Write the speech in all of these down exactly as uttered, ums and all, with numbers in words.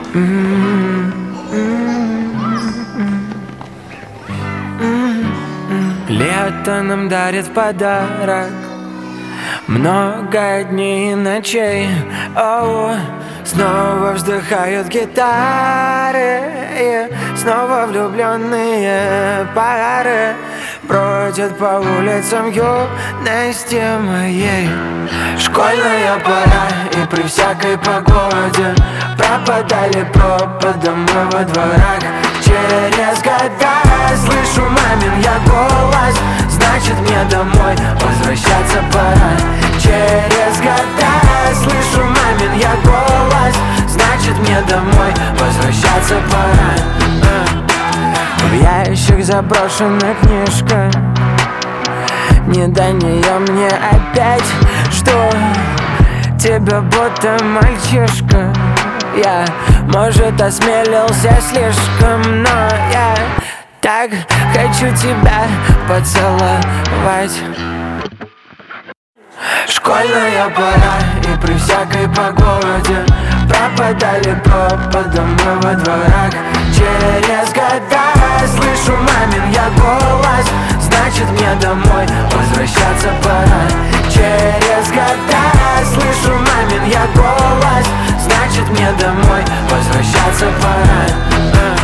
Лето нам дарит в подарок много дней и ночей. Оу, снова вздыхают гитары, и снова влюбленные пары бродят по улицам юности моей. Школьная пора, и при всякой погоде пропадали пропадом мы во дворах. Через года слышу мамин я голос, значит мне домой возвращаться пора. Через года слышу мамин я голос, значит мне домой возвращаться пора. В ящик заброшена книжка, не до нее мне опять. Что тебя будто мальчишка, я, может, осмелился слишком, но я так хочу тебя поцеловать. Школьная пора, и при всякой погоде пропадали пропадом мы во дворах. Через года слышу мамин я голос, значит мне домой возвращаться пора. Через года слышу мамин я голос, значит мне домой возвращаться пора.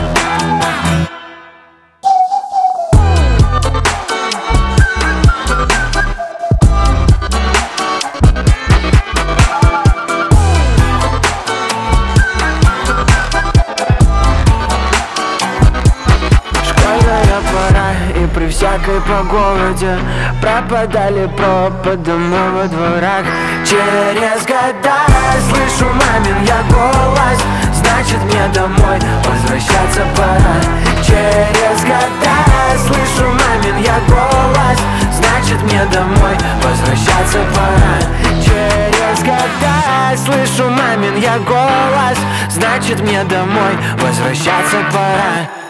И при всякой погоде пропадали пропадом мы во дворах. Через года слышу мамин я голос, значит мне домой возвращаться пора. Через года слышу мамин я голос, значит мне домой возвращаться пора. Через года слышу мамин я голос, значит мне домой возвращаться пора.